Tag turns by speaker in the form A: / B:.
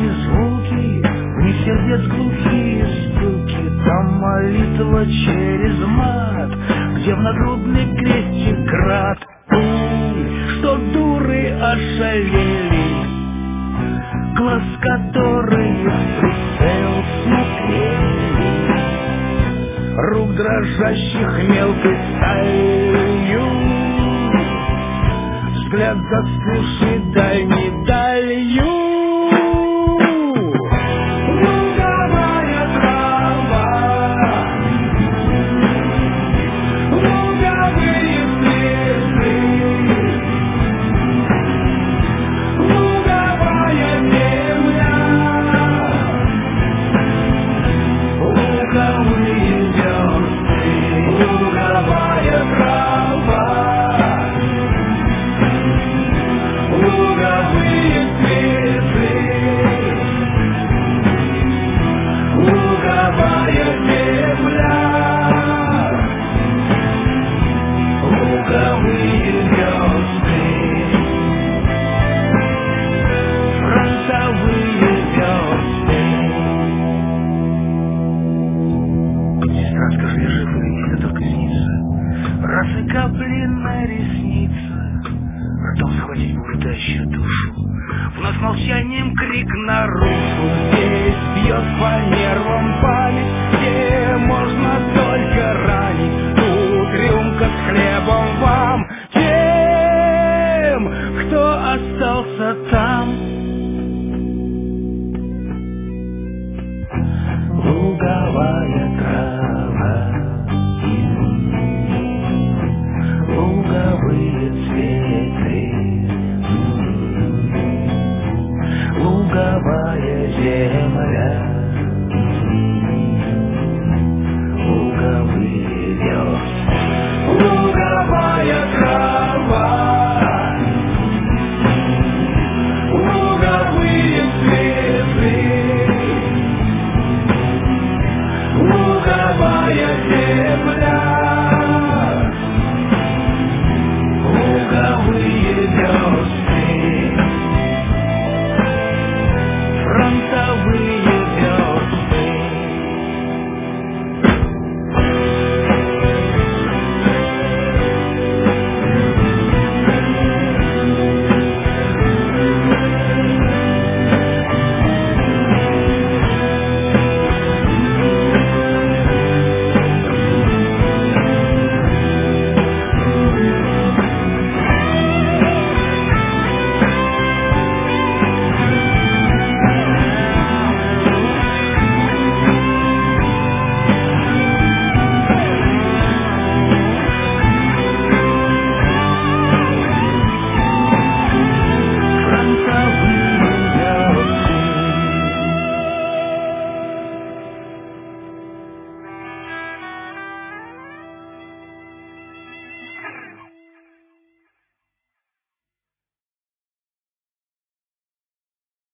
A: эти звуки, в них сердец глухие стуки. Там молитва через мат, где в нагрудный крестик град. Что дуры ошалели, глаз которые в прицел смотрели, рук дрожащих мелкой сталью, взгляд застывший дальней далью. Луговая трава, луговые слезы, луговая земля, луговые звезды, луговая трава, луговые слезы, луговая земля, луговые звезды, фронтовые звезды. Сестра, скажи, я жив или тебе только снится? Раз и капли на ресницы, ртом схватить блуждающую душу, вновь молчанием крик наружу. Здесь бьет по нервам память, где можно только ранить. Тут рюмка с хлебом вам, тем, кто остался там.